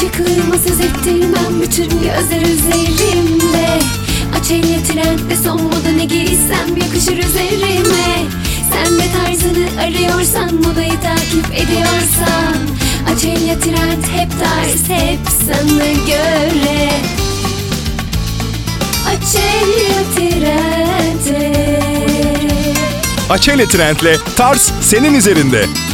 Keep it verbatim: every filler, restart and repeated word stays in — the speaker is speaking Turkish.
Şıklığıma söz ettirmem, bütün gözler üzerimde. Açelya Trend'de son moda ne giysem yakışır üzerime. Sen de tarzını arıyorsan, modayı takip ediyorsan, Açelya Trend hep tarz, hep sana göre. Açelya Trend'de. Açelya Trend'le tarz senin üzerinde.